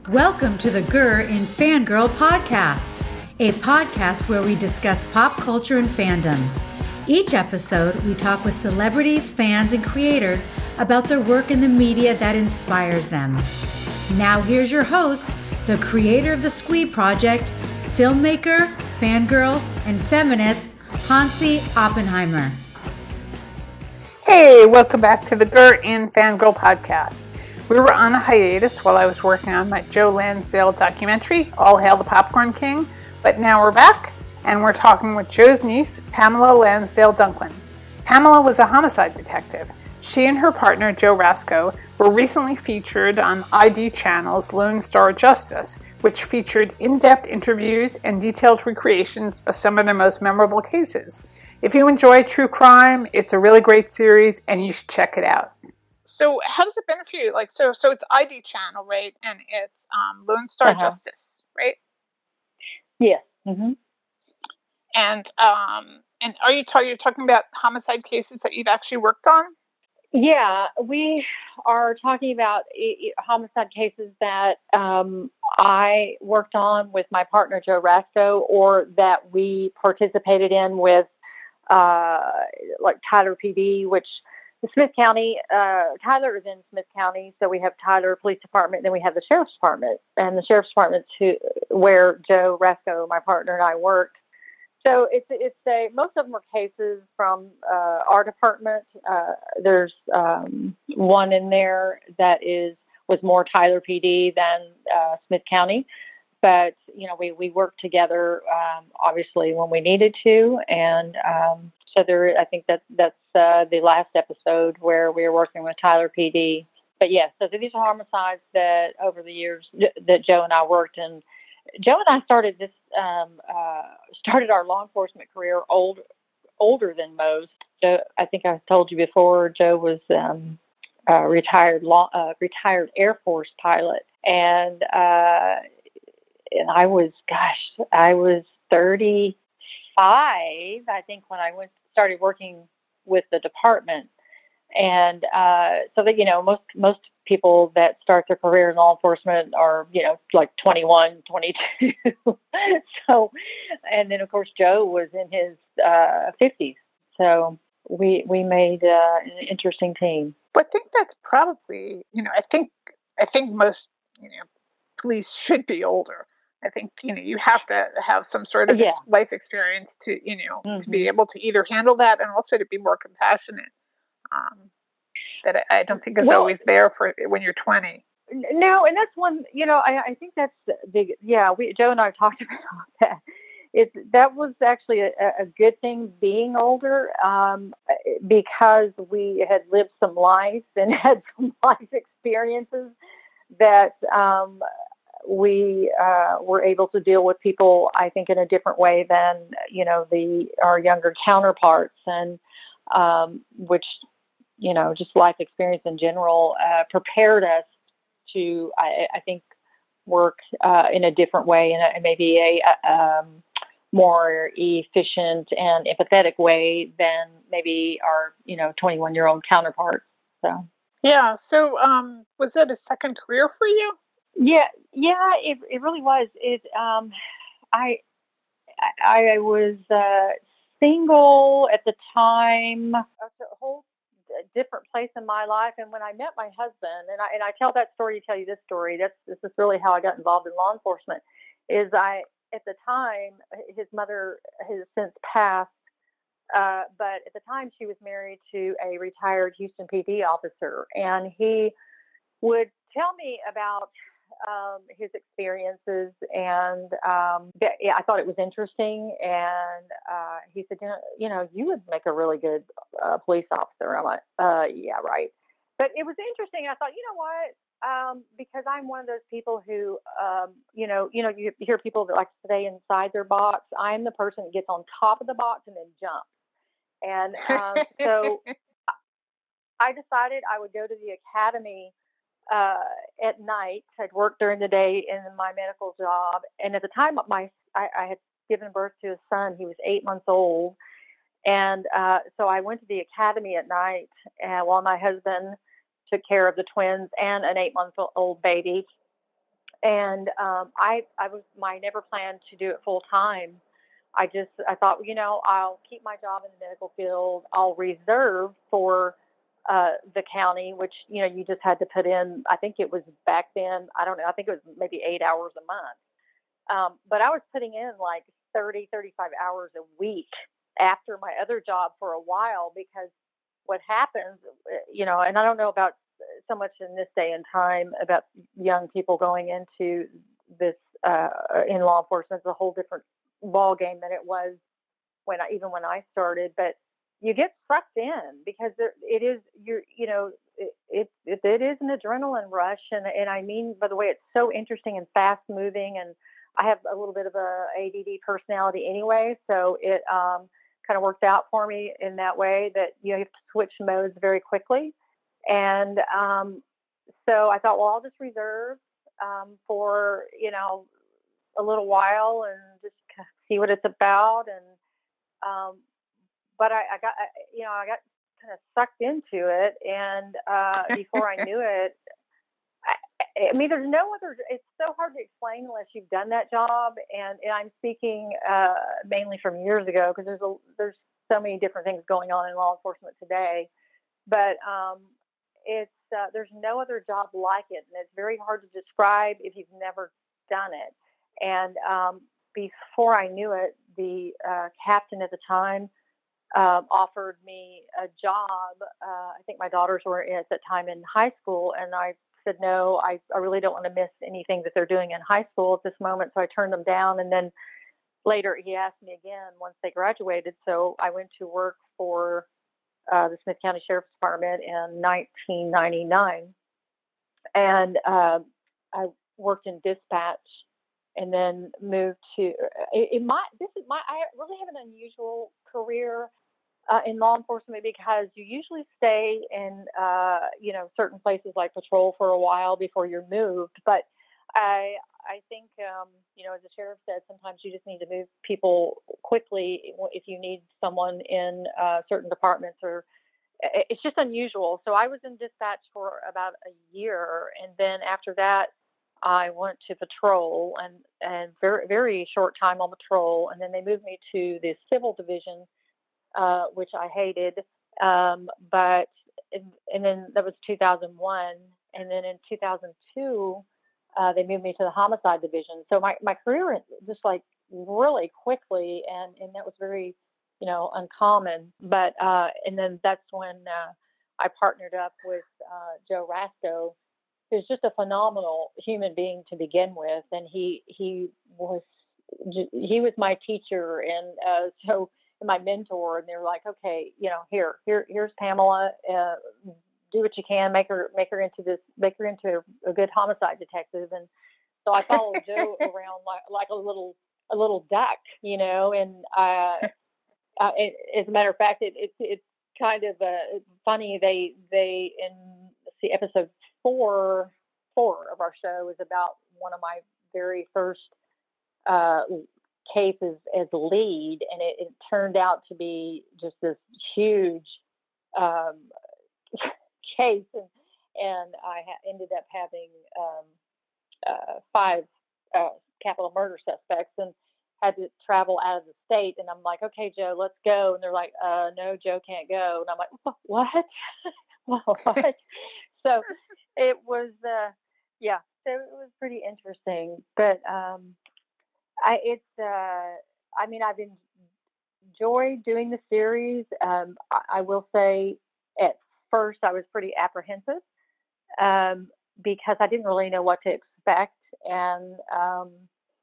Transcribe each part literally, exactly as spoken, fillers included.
Welcome to the G R in Fangirl podcast, a podcast where we discuss pop culture and fandom. Each episode, we talk with celebrities, fans, and creators about their work in the media that inspires them. Now here's your host, the creator of the Squee Project, filmmaker, fangirl, and feminist, Hansi Oppenheimer. Hey, welcome back to the G R in Fangirl podcast. We were on a hiatus while I was working on my Joe Lansdale documentary, All Hail the Popcorn King, but now we're back, and we're talking with Joe's niece, Pamela Lansdale Dunklin. Pamela was a homicide detective. She and her partner, Joe Rasco, were recently featured on I D Channel's Lone Star Justice, which featured in-depth interviews and detailed recreations of some of their most memorable cases. If you enjoy true crime, it's a really great series, and you should check it out. So how does it benefit you? Like, so, so it's I D Channel, right? And it's um, Lone Star uh-huh. Justice, right? Yes. Mm-hmm. And um, and are you talking? You're talking about homicide cases that you've actually worked on? Yeah, we are talking about e- homicide cases that um, I worked on with my partner Joe Rasco, or that we participated in with, uh, like Tyler P D, which. The Smith County, uh, Tyler is in Smith County, so we have Tyler Police Department, then we have the Sheriff's Department, and the Sheriff's Department to where Joe Rasco, my partner, and I worked. So it's it's a most of them are cases from uh, our department. Uh, there's um, one in there that is was more Tyler P D than uh, Smith County, but you know we we worked together um, obviously when we needed to, and um, so there I think that that's. Uh, the last episode where we were working with Tyler P D. But yes, so these are homicides that over the years that Joe and I worked in. Joe and I started this, um, uh, started our law enforcement career old, older than most. Joe, I think I told you before, Joe was um, a retired law, uh, retired Air Force pilot. And, uh, and I was, gosh, I was thirty-five, I think, when I went started working with the department. And uh, so that, you know, most most people that start their career in law enforcement are, you know, like twenty-one, twenty-two. So, and then, of course, Joe was in his uh, fifties. So we we made uh, an interesting team. But I think that's probably, you know, I think I think most, you know, police should be older. I think, you know, you have to have some sort of yeah. life experience to, you know, mm-hmm. to be able to either handle that and also to be more compassionate. Um, that I, I don't think is well, always there for when you're twenty. No, and that's one, you know, I, I think that's the, yeah, we, Joe and I talked about that. It's, that was actually a, a good thing being older, um, because we had lived some life and had some life experiences that, um, we uh, were able to deal with people, I think, in a different way than, you know, the our younger counterparts, and um, which, you know, just life experience in general uh, prepared us to, I, I think, work uh, in a different way, and a, maybe a, a um, more efficient and empathetic way than maybe our, you know, twenty-one-year-old counterparts. So yeah. So um, was that a second career for you? Yeah, yeah, it it really was. It um, I I, I was uh, single at the time. It's a whole different place in my life. And when I met my husband, and I and I tell that story to tell you this story. That's this is really how I got involved in law enforcement. Is I at the time his mother has since passed, uh, but at the time she was married to a retired Houston P D officer, and he would tell me about um, his experiences, and um, yeah, I thought it was interesting. And uh, he said, you know, you know, you would make a really good uh, police officer. I'm like, uh, yeah, right. But it was interesting. I thought, you know what? Um, because I'm one of those people who, um, you know, you know, you hear people that like to stay inside their box. I'm the person that gets on top of the box and then jumps. And um, so I decided I would go to the academy uh, at night. I'd work during the day in my medical job. And at the time, my I, I had given birth to a son. He was eight months old. And uh, so I went to the academy at night uh, while my husband took care of the twins and an eight-month-old baby. and um, I, I was, I never planned to do it full time. I just, I thought, you know, I'll keep my job in the medical field. I'll reserve for uh, the county, which, you know, you just had to put in, I think it was back then, I don't know, I think it was maybe eight hours a month. Um, but I was putting in like thirty, thirty-five hours a week after my other job for a while, because what happens, you know, and I don't know about so much in this day and time about young people going into this uh, in law enforcement. It's a whole different ball game than it was when I, even when I started. But you get sucked in because there, it is you're you know it, it it it is an adrenaline rush, and and I mean, by the way, it's so interesting and fast moving, and I have a little bit of a A D D personality anyway, so it um, kind of worked out for me in that way that you have to switch modes very quickly. And um, so I thought, well, I'll just reserve um, for, you know, a little while and just see what it's about. And um, but I, I got, I, you know, I got kind of sucked into it, and uh, before I knew it. I mean, there's no other, it's so hard to explain unless you've done that job. And, and I'm speaking uh, mainly from years ago, because there's a, there's so many different things going on in law enforcement today. But um, it's, uh, there's no other job like it. And it's very hard to describe if you've never done it. And um, before I knew it, the uh, captain at the time um, offered me a job. Uh, I think my daughters were at that time in high school, and I said, no, I, I really don't want to miss anything that they're doing in high school at this moment. So I turned them down. And then later he asked me again once they graduated. So I went to work for uh, the Smith County Sheriff's Department in nineteen ninety-nine. And uh, I worked in dispatch and then moved to, it, it might, this is my, I really have an unusual career Uh, in law enforcement, because you usually stay in, uh, you know, certain places like patrol for a while before you're moved. But I, I think, um, you know, as the sheriff said, sometimes you just need to move people quickly if you need someone in uh, certain departments, or it's just unusual. So I was in dispatch for about a year, and then after that, I went to patrol, and and very very short time on patrol, and then they moved me to the civil division. Uh, which I hated, um, but and, and then that was two thousand one, and then in two thousand two, uh, they moved me to the homicide division. So my, my career just like really quickly, and, and that was very, you know, uncommon. But uh, and then that's when uh, I partnered up with uh, Joe Rasko, who's just a phenomenal human being to begin with, and he he was he was my teacher, and uh, so. My mentor, and they're like, okay, you know, here, here, here's Pamela. Uh, do what you can, make her, make her into this, make her into a good homicide detective. And so I followed Joe around like, like a little, a little duck, you know. And uh, uh, it, as a matter of fact, it, it it's kind of uh, funny. They, they in see episode four, four of our show is about one of my very first. Uh, cases as lead, and it, it turned out to be just this huge um, case, and, and I ha- ended up having um, uh, five uh, capital murder suspects, and had to travel out of the state. And I'm like, okay, Joe, let's go. And they're like, uh, no, Joe can't go. And I'm like, what? What? So it was, uh, yeah. So it was pretty interesting, but. Um, I, it's, uh, I mean, I've enjoyed doing the series. Um, I, I will say at first I was pretty apprehensive um, because I didn't really know what to expect. And um,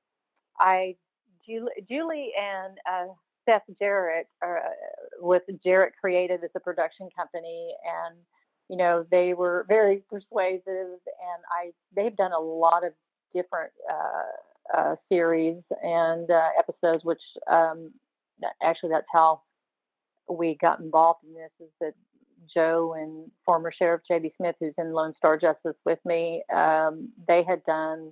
I, Julie, Julie and uh, Seth Jarrett are, uh, with Jarrett Creative as a production company, and you know, they were very persuasive, and I they've done a lot of different uh, Uh, series and uh, episodes, which um, actually that's how we got involved in this, is that Joe and former Sheriff J B Smith, who's in Lone Star Justice with me, um, they had done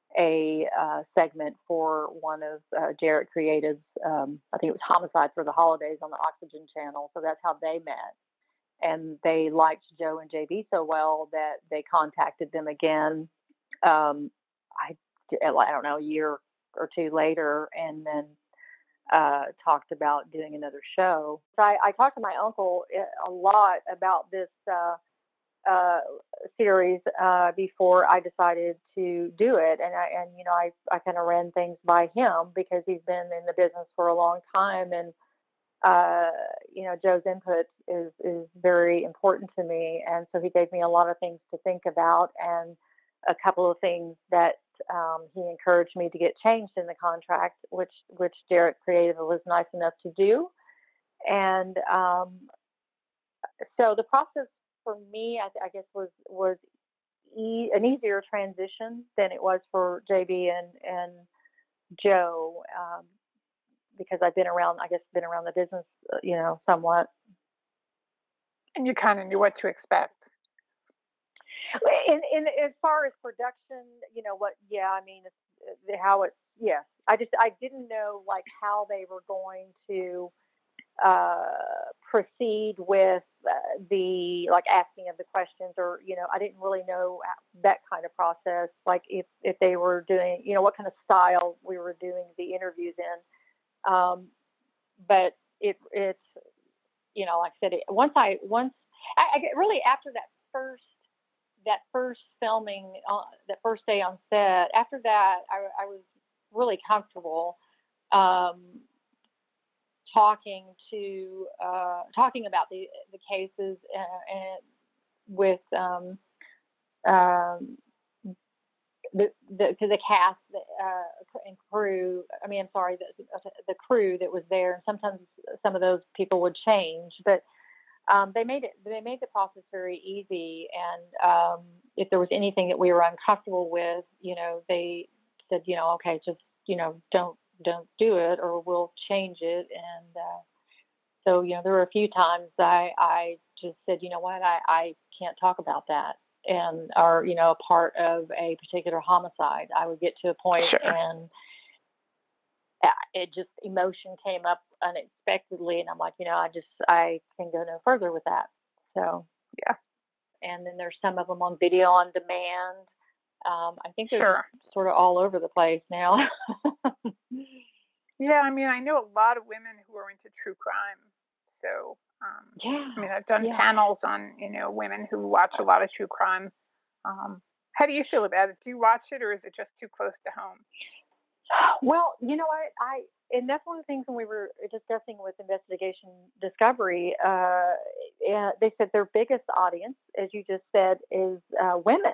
a uh, segment for one of uh, Jarrett Creative's, um, I think it was Homicide for the Holidays on the Oxygen Channel. So that's how they met. And they liked Joe and J B so well that they contacted them again. Um, I, I don't know, a year or two later, and then uh, talked about doing another show. So I, I talked to my uncle a lot about this uh, uh, series uh, before I decided to do it, and I and you know I I kind of ran things by him because he's been in the business for a long time, and uh, you know Joe's input is is very important to me, and so he gave me a lot of things to think about, and a couple of things that um, he encouraged me to get changed in the contract, which which Derek Creative was nice enough to do. And um, so the process for me, I, I guess, was was e- an easier transition than it was for J B and and Joe, um, because I've been around, I guess, been around the business, uh, you know, somewhat. And you kind of knew what to expect. In, in as far as production, you know what? Yeah, I mean, it's, how it. Yeah, I just I didn't know like how they were going to uh, proceed with uh, the like asking of the questions, or you know, I didn't really know that kind of process. Like if if they were doing, you know, what kind of style we were doing the interviews in. Um, but it it's you know, like I said, it, once I once I, I really after that first. that first filming, uh, that first day on set, after that, I, I was really comfortable um, talking to, uh, talking about the the cases and, and with um, um, the, the, the cast uh, and crew. I mean, I'm sorry, the, the crew that was there. And sometimes some of those people would change, but Um, they made it. They made the process very easy, and um, if there was anything that we were uncomfortable with, you know, they said, you know, okay, just you know, don't don't do it, or we'll change it. And uh, so, you know, there were a few times I I just said, you know what, I I can't talk about that, and or you know, a part of a particular homicide. I would get to a point Sure. and it just emotion came up unexpectedly, and I'm like, you know, I just I can go no further with that. So yeah. And then there's some of them on video on demand. Um, I think they're Sure. sort of all over the place now. Yeah, I mean, I know a lot of women who are into true crime. So, um, yeah. I mean, I've done yeah. panels on, you know, women who watch a lot of true crime. Um, how do you feel about it? Do you watch it, or is it just too close to home? Well, you know what, I, and that's one of the things when we were discussing with Investigation Discovery, uh, they said their biggest audience, as you just said, is uh, women.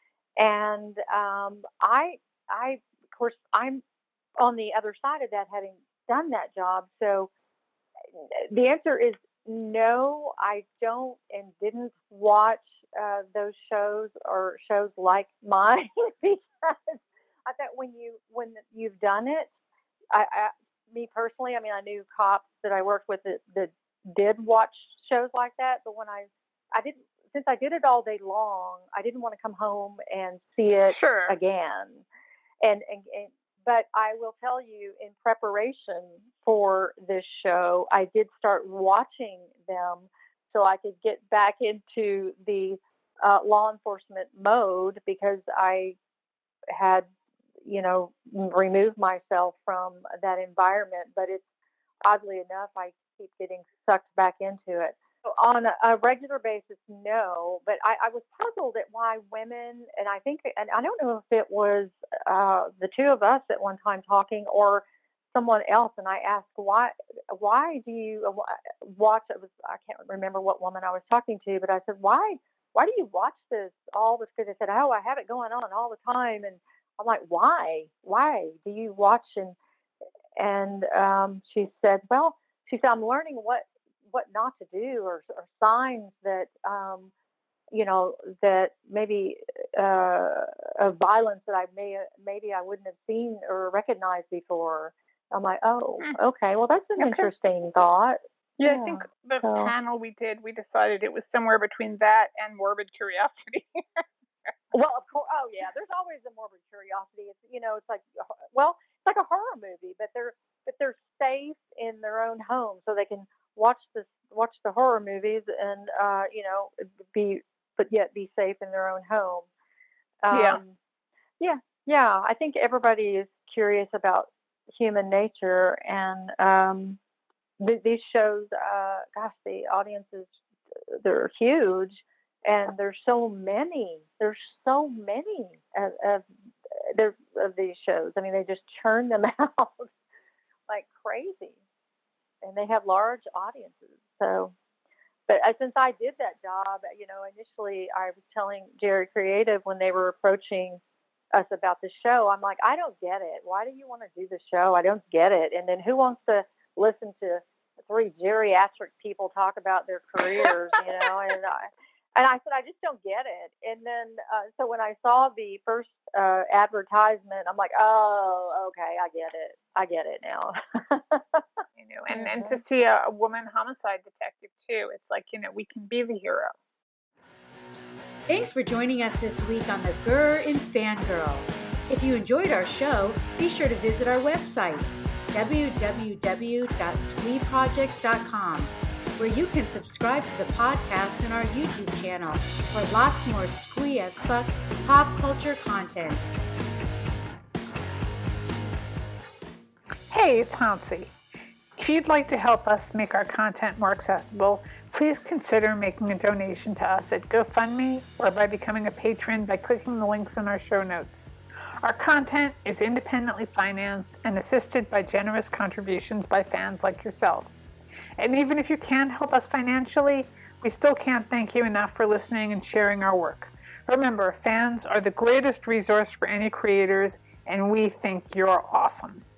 And um, I, I, of course, I'm on the other side of that, having done that job. So the answer is no, I don't and didn't watch uh, those shows or shows like mine because I thought when you when you've done it, I, I me personally, I mean, I knew cops that I worked with that, that did watch shows like that, but when I I didn't since I did it all day long, I didn't want to come home and see it Sure. again. And, and, and but I will tell you, in preparation for this show, I did start watching them so I could get back into the uh, law enforcement mode, because I had, you know, removed myself from that environment. But it's oddly enough, I keep getting sucked back into it. On a, a regular basis, no, but I, I was puzzled at why women, and I think, and I don't know if it was uh, the two of us at one time talking or someone else, and I asked why, why do you watch? It was, I can't remember what woman I was talking to, but I said, why, why do you watch this all this? Because they said, oh, I have it going on all the time, and I'm like, why, why do you watch? And and um, she said, well, she said, I'm learning what. what not to do, or, or signs that, um, you know, that maybe uh, of violence that I may, maybe I wouldn't have seen or recognized before. I'm like, oh, okay, well, that's an okay. interesting thought. Yeah, yeah, I think the so. panel we did, we decided it was somewhere between that and morbid curiosity. Well, of course. Oh, yeah. There's always a morbid curiosity. It's, you know, it's like, well, it's like a horror movie, but they're but they're safe in their own home, so they can watch this, watch the horror movies, and uh, you know, be but yet be safe in their own home. Um, yeah. Yeah. Yeah, I think everybody is curious about human nature, and um, th- these shows, uh, gosh, the audiences, they're huge, and there's so many. There's so many of, of, there- of these shows. I mean, they just churn them out like crazy, and they have large audiences. So, but uh, since I did that job, you know, initially I was telling Jerry Creative when they were approaching us about the show, I'm like, I don't get it. Why do you want to do the show? I don't get it. And then who wants to listen to three geriatric people talk about their careers, you know? And I, and I said, I just don't get it. And then, uh, so when I saw the first uh, advertisement, I'm like, oh, okay, I get it. I get it now. You know, and, and to see a, a woman homicide detective too, it's like, you know, we can be the hero. Thanks for joining us this week on the Grr in Fangirl. If you enjoyed our show, be sure to visit our website, w w w dot squee project dot com, where you can subscribe to the podcast and our YouTube channel for lots more squee as fuck pop culture content. Hey, it's Hansi. If you'd like to help us make our content more accessible, please consider making a donation to us at GoFundMe or by becoming a patron by clicking the links in our show notes. Our content is independently financed and assisted by generous contributions by fans like yourself. And even if you can't help us financially, we still can't thank you enough for listening and sharing our work. Remember, fans are the greatest resource for any creators, and we think you're awesome.